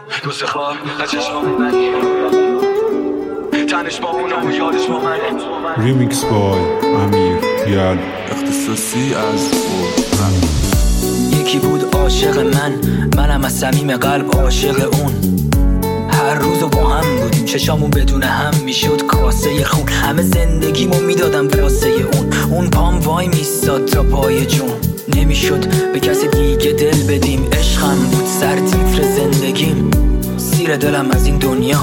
دوست خواب از چشمام منی تنش با اونم و یادش با منه. ریمیکس بای امیر یال اختصاصی از یکی بود عاشق منم از صمیم قلب عاشق اون. هر روزو با هم بودیم چشامون بدون هم میشد کاسه خون. همه زندگیمو میدادم واسه اون پام وای میستاد تا پای جون. نمیشد به کسی دیگه دل بدیم. عشقم بود سرتیتر زندگیم. سیر دلم از این دنیا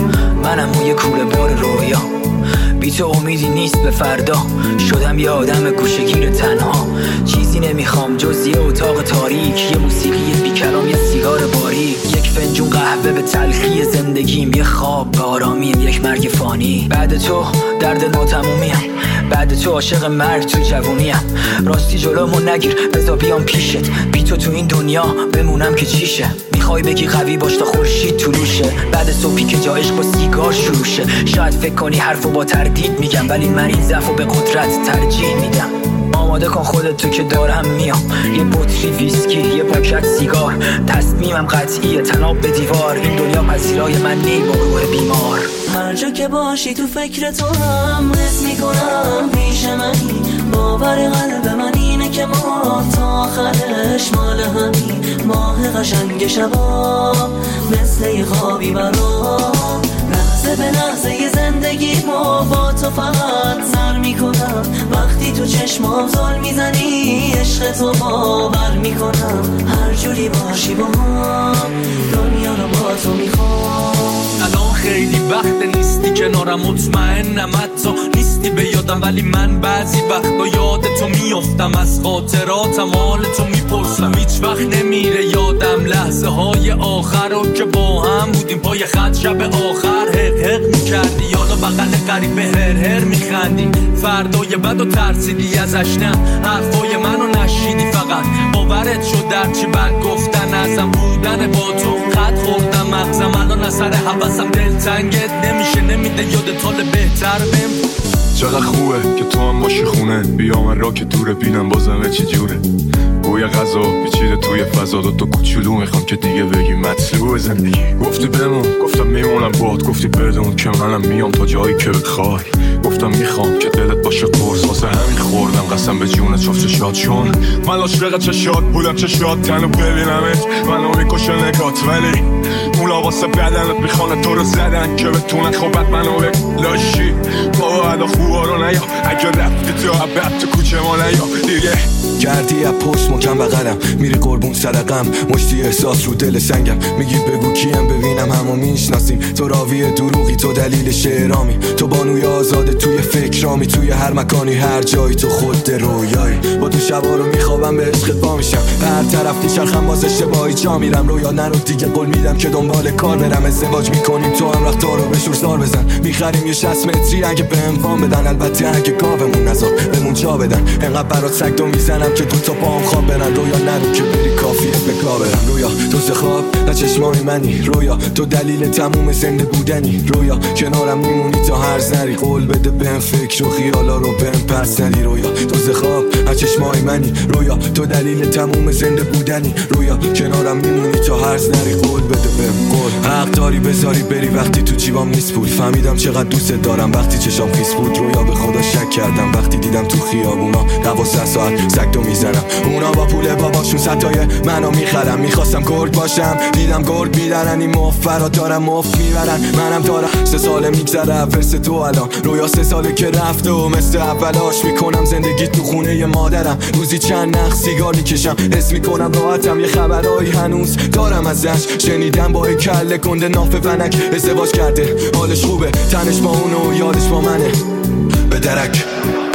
منم و یه کوله بار رویا. بی تو امیدی نیست به فردا. شدم یه آدم گوشه‌گیر تنها. چیزی نمیخوام جز یه اتاق تاریک، یه موسیقی بی کلام، یه سیگار باریک، یک فنجون قهوه به تلخی زندگیم، یه خواب به آرامیم، یک مرگ فانی. بعد تو درد ناتمومیم، بعد تو عاشق مرگ تو جوونیم. راستی جلومو نگیر بذار بیام پیشت. بی تو این دنیا بمونم که چیشه. میخوای بگی قوی باش تا خورشید طلوشه. بعد صبحی که جا عشق با سیگار شروع شه. شاید فکر کنی حرفو با تردید میگم، ولی من این ضعفو به قدرت ترجیح میدم. آماده کن خودت تو که دارم میام. یه بطری ویسکی، یه پاکت سیگار. تصمیمم قطعیه تناب به دیوار. این دنیا پذیرای من نی با روح بیمار. هر جا که باشی تو فکر تو هم حس میکنم پیش منی. باور قلب من اینه که ما تا آخرش مال همین. ماه قشنگ شبا مثل یه خوابی برام. لحظه به لحظه ی زندگی ما با تو فقط سر میکنم. وقتی تو چشمام زل میزنی عشق تو باور میکنم. هر جوری باشی با هم دنیا رو با تو میخوام. الان خیلی وقت نیستی کنارم، مطمئنم حتی نیستی به یادم، ولی من بعضی وقتا یاد تو میافتم. از خاطراتم حال تو میپرسم. هیچ وقت نمیره یادم لحظه های آخر رو که با هم بودیم پای خط شب آخر. حق میکردی یادا بغل قریب هر میخندی. فردای بد و ترسیدی ازش، نه حرفای منو نشیدی. فقط باورت شد در چی بد گفتن ازم بودن با تو. خط خوردم مغزم الان اثر حواسم. دلتنگت نمیشه نمیده یادت حال بهتر بهم. چقدر خوبه که تو هم باشی خونه. بیا من را که دوره بینم بازمه چی جوره. بوی غذا پیچیده توی فضا. تو کوچولو میخوام که دیگه بگی مطلوب زندگی. گفتی بمون گفتم میمونم باد. گفتی بدون که منم میام تا جایی که بخوای. گفتم میخوام که دلت باشه قرص. واسه همین خوردم قسم به جونت شفت شاد. چون من عاشق چشات بودم، چشات تنو ببینمت منو میکشه نگات. ولی اونا واسه بدنت میخوانه تو رو زدن که بتونن خوبت منو بلاشی. بابا ادا خوبا رو نیا. اگه رفتی تو عبد تو کوچه ما نیا دیگه. کردی از پشت مکم بغلم، میری قربون صدقم. مشتی احساس رو دل سنگم. میگی بگو کیم ببینم همو میشناسیم. تو راوی دروغی، تو دلیل شعرامی. تو بانوی آزاده توی فکرامی. توی هر مکانی هر جایی تو خود رویایی. با تو شبا رو میخوابم به عشقت پا میشم. هر طرف میچرخم باز اشتباهی جا میرم. رویا نرو دیگه قول میدم که دنبال کار برم. ازدواج میکنیم تو هم رفتار رو به شور سار بزن. میخریم یه 60 متری اگه بهم وام بدن. البته اگه گاومون نذار بمون جا بدن. انقدر برات سگدو میزنم که دو تا پام خواب برن. رویا نرو که بری کافیه به گا برم. رویا تو خواب نه چشمای منی. رویا تو دلیل تموم زنده بودنی. رویا کنارم میمونی تا هر زری. قول بده بهم فکر و خیالا رو بهم پس ندی. رویا تو خواب نه چشمای منی. رویا تو دلیل تموم زنده بودنی. رویا کنارم میمونی تا هر زری. قول بده بهم قول. حق داری بذاری بری وقتی تو جیبام نیست پول. فهمیدم چقدر دوست دارم وقتی چشام خیس بود. رویا به خدا شک کردم وقتی دیدم تو خیابونا 12 ساعت سگدو میزنم. اونا با پول باباشون ستای منو میخرم. میخواستم گرگ باشم دیدم گرگ میدارن. این مفرات دارم مفت میبرن. منم دارم 3 ساله میگذره فرس تو الان. رویا 3 ساله که رفته و مثل اولاش میکنم زندگی تو خونه مادرم. روزی چند نخ سیگار میکشم. حس میکنم راحتم. یه خبرایی هنوز دارم ازش. شنیدم با کله کنده ناف فنک ازدواج کرده. حالش خوبه تنش با اونو و یادش با منه. به درک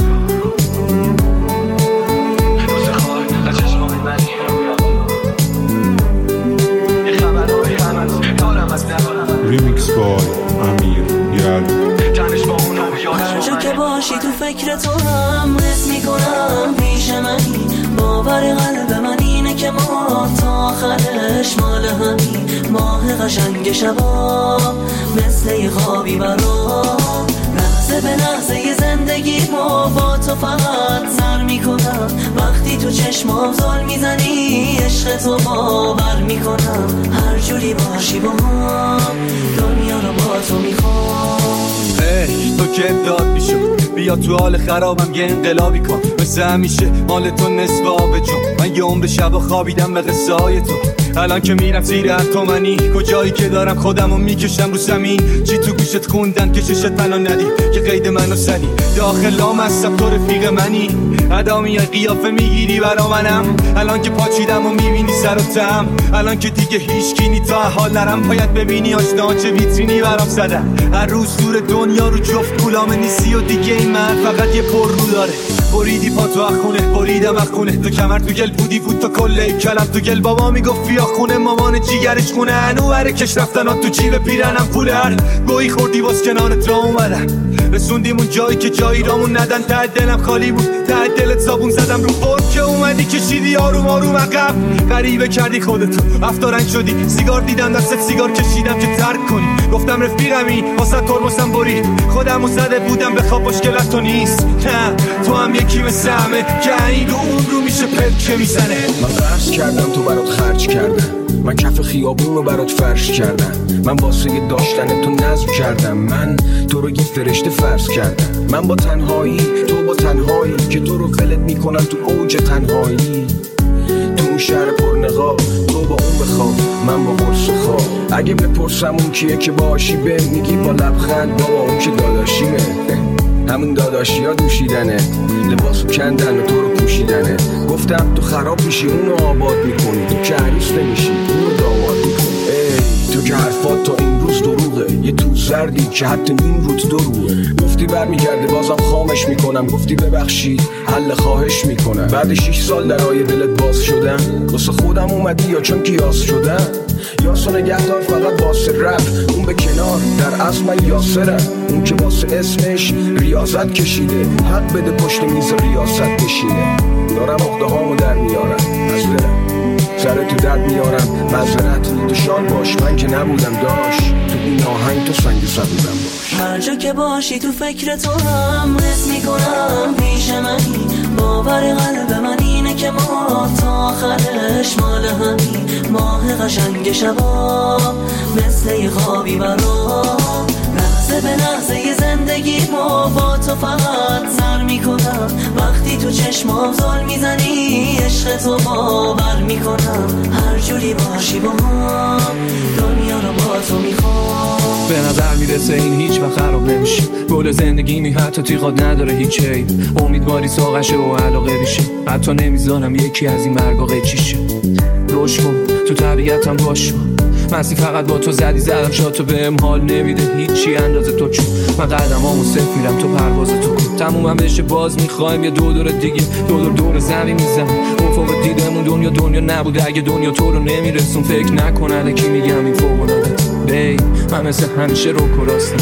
ریمیکس بای امیر یال. هر جا که باشی تو فکر تو هم حس میکنم پیش منی. باور قلب من اینه که ما تا آخرش مال همین. ماه قشنگ شبا مثل یه خوابی برام. لحظه به لحظه زندگی با تو فقط سر میکنم. وقتی تو چشمام زل میزنی عشق تو باور میکنم. هر جوری باشی با هم دنیا رو با تو میخوام. تو که داد میشد بیا تو حال خرابم یه انقلابی کن. مثل همیشه مال تو نصف آب جون. من یه عمر شب خوابیدم به قصه های تو. الان که میرم زیر اتمنی کجایی که دارم خودمو میکشم رو زمین. چی تو گوشت خوندن که چشت منو ندی که قید منو سنی. داخل لام هستم تو رفیق منی. ادامی قیافه میگیری برا منم. الان که پاچیدم و میبینی سر و تم. الان که دیگه هیچ کینی تا حال نرم. باید ببینی آشنا چه ویترینی برام زدن. هر روز دور دنیا رو جفت غلام نیستی و دیگه این من فقط یه پر رو داره. بریدی پا تو اخونه بریدم اخونه. تو کمر تو گل بودی بود تو کله کلم تو گل. بابا میگفت بیا خونه مامان جیگرش خونه. هنو بره کش رفتن ها تو جیب پیرنم پوله. هر گویی خوردی باز کنارت را اومدم. رسوندیم اون جایی که جایی رامون ندن. ته دلم خالی بود ته دلت صابون زدم رو فرم که اومدی کشیدی آروم آروم عقب. غریبه کردی خودتو افتارنگ شدی. سیگار دیدم دستت سیگار کشیدم که ترک کنی. گفتم رفیقمی واسه ترمسم برید. خودمو زده بودم به خواب مشکلت تو نیست. نه تو هم یکی مثل همه که این رو اون رو میشه پلکه میزنه. من قرض کردم تو برات خرج کردم. من کف خیابون رو برات فرش کردم. من واسه داشتن تو نظم کردم. من تو رو یه فرشته فرض کردم. من با تنهایی تو با تنهایی که تو رو ولت میکنم تو اوج تنهایی. تو اون شهر پرنقاب تو با اون بخواب من با قرص خواب. اگه بپرسم اون کیه که باشی به میگی با لبخند بابا اون که داداشیمه. همون داداشی ها دوشیدنه لباسو کندن و تو رو پوشیدنه. گفتم تو خراب میشی اونو آباد میکنی. تو که عروس نمیشی اونو داماد میکنی. ای تو که حرفات تا این روز دروغه. یه تو زردی که حتی این روز دروغه. گفتی برمیگرده بازم خامش میکنم. گفتی ببخشید حل خواهش میکنم. بعد 6 سال درای دلت باز شدم. واسه خودم اومدی یا چون کیاس شدم. یاسو نگهدار فقط واسه رپ. اون به کنار در اصل من یاسرم. اون که واسه اسمش ریاضت کشیده. حق بده پشت میز ریاست بشینه. دارم اخده هامو در میارم از دلم. سر تو درد میارم معذرت. تو شاد باش من که نبودم داشت. تو این آهنگ تو سنگ زبودم باش. هر جا که باشی تو فکر تو هم حس میکنم پیش منی. باور قلب من اینه که ما تا آخرش مال همین. ماه قشنگ شبا مثل یه خوابی برام. لحظه به لحظه زندگی با تو فقط سر میکنم. وقتی تو چشمام زل میزنی عشق تو باور میکنم. هر جوری باشی با هم دنیا رو با تو میخوام. به نظر میرسه این هیچ وقت خراب نمیشه. گل زندگی می حتی تیغات نداره هیچ عیب. امیدواری ساقشه و علاقه بیشه. حتی نمیذارم یکی از این مرگا قیچیشه. روش کن تو طبیعتم باش. مستی فقط با تو زدم شاتو بهم حال نمیده هیچی اندازه تو. چون من قدمامو صفر میرم تو پرواز تو کن. تمومم بشه باز میخوایم یه دور دیگه. دور زمین میزنم افق دیدمون. دنیا نبوده اگه دنیا تو رو نمیرسون. فکر نکنه کی میگم این فوق العاده. بی من مثل همیشه رو کراستم.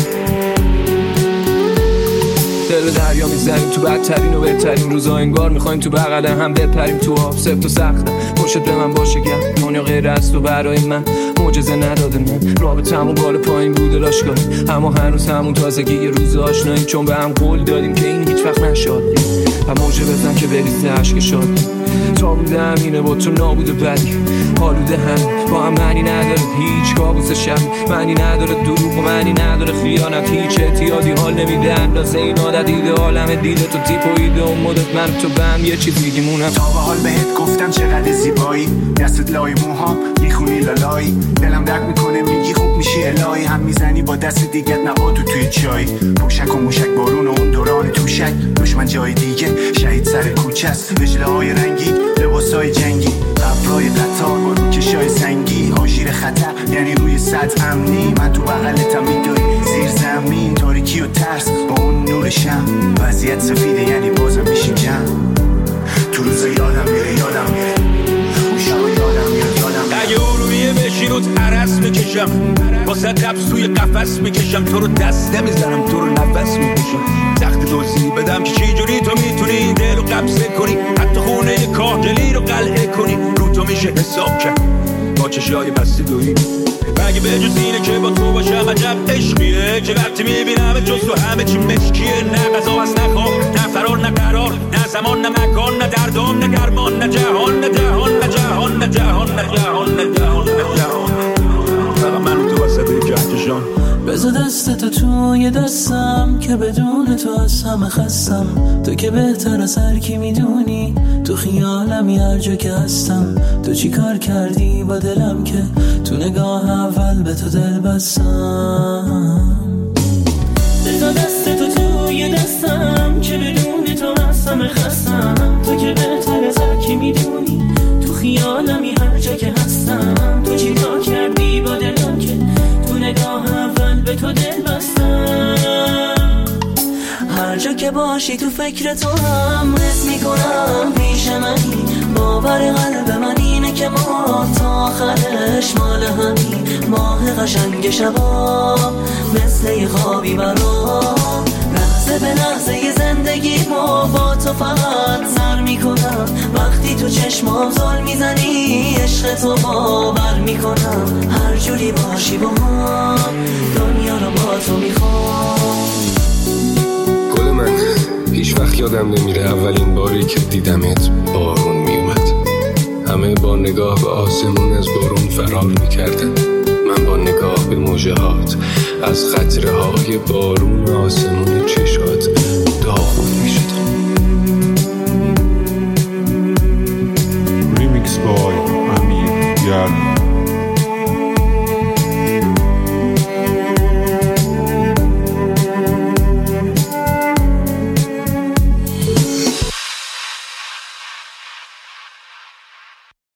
دل دریا میزنیم تو بدترین و بهترین روزا. انگار میخوایم تو بغل هم بپریم تو آب. سفت و سخته پشت به من باشه گم. دنیا غیر از تو برای من معجزه نداده. من رابطمون بالا پایین بوده لاشگاهی. اما هنوز همون تازگی یه روز آشنایی. چون به هم قول دادیم که این هیچ وقت نشد. و موجه بزن که بریزه عشق شاد. تا بوده همینه با تو نابوده بدی. حالوده هم با هم معنی نداره هیچ کابوس شب. معنی نداره دروغ و معنی نداره خیانت. هیچ احتیاطی حال نمیده اندازه این عادت. دیده عالم دیده تو تیپ و ایده و مدت. من تو به هم یه چیز میگیمونم. تا به حال بهت گفتم چقدر زیبایی. دستت لای موهام میخونی لالایی. دلم درد میکنه میگی خوب میشی الهی. هم میزنی با دست دیگت نباتو توی چای. پوشک و موشک بارون و اون دوران توشک. دشمن جای دیگه شهید سر کوچه است. رجله های رنگی لباسای جنگی. قبرای قطار با روکشای سنگی. آژیر خطر یعنی روی سطح امنی. من تو بغلتم میدوی زیر زمین. تاریکی و ترس با اون نور شم. وضعیت سفیده یعنی بازم میشیم جمع. تو روز یادم میره اون شب یادم میاد. اگه ارومیه بشی روت عرص میکشم. واسه قبض توی قفس میکشم. تو رو دست نمیزنم تو رو نفس میکشم. تخت دوزی بدم که چی جوری تو میتونی دل رو قبضه کنی. حتی خونه کاهگلی رو قلعه کنی. رو تو میشه حساب کرد با چشای بسته دویی. مگه به جز اینه که با تو باشم ندارم عجب عشقیه که وقتی میبینم جز تو همه چی مشکیه. نه غذا هست نه خواب نه فرار نه قرار نه زمان نه مکان نه دردان نه گرمان نه جهان نه جهان نه جهان نه جهان نه جهان نه جهان نه جهان. فقط من تو وسط کهکشان. بذار دستتو توی دستم که بدون تو از همه خستم. تو که بهتر از هر کی میدونی تو خیالمی هر جا که هستم. تو چی کار کردی با دلم که تو نگاه اول به تو دل بستم. بذار دستتو توی دستم که بدون تو از همه خستم. تو که بهتر از هر کی میدونی تو خیالمی هر جا که هستم. تو چی کار کردی با دلم که تو نگاه اول به تو دل بستم. هر جا که باشی تو فکر تو هم حس میکنم پیش منی. باور قلب من اینه که ما تا آخرش مال همین. ماه قشنگ شبا مثل یه خوابی برام. لحظه به لحظه یه زندگی ما با تو فقط سر میکنم. وقتی تو چشمام زل میزنی عشق تو باور میکنم. هر جوری باشی با من دنیا رو با تو میخوام. گل من هیچ وقت یادم نمیره اولین باری که دیدمت بارون میومد. همه با نگاه به آسمون از بارون فرار میکردن. من با نگاه به موجهات از قطره های بارون آسمون چشات